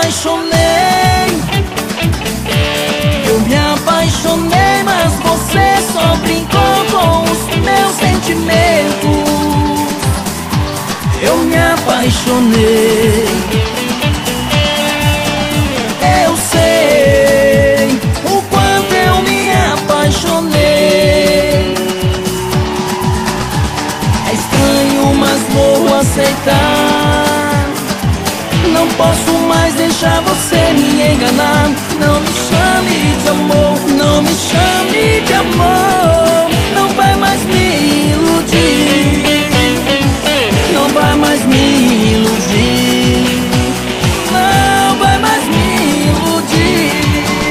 apaixonei, mas você só brincou com os meus sentimentos. Eu me apaixonei. Eu sei o quanto eu me apaixonei. É estranho, mas vou aceitar. Não posso mais deixar você me enganar. Não me chame de amor, não me chame de amor. Não vai mais me iludir, não vai mais me iludir, não vai mais me iludir.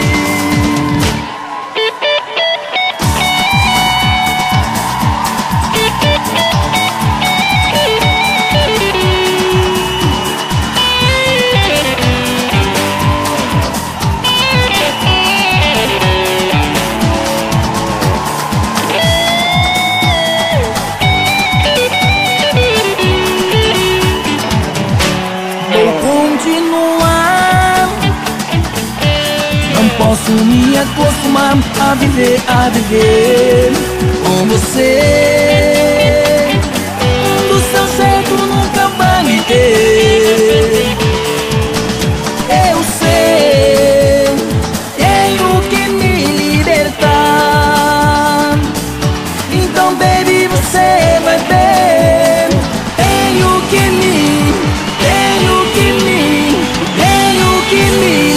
Continuar, não posso me acostumar a viver com você. Do seu jeito nunca vai me ter. Eu sei, tenho que me libertar. Então baby, você vai ver. Tenho que me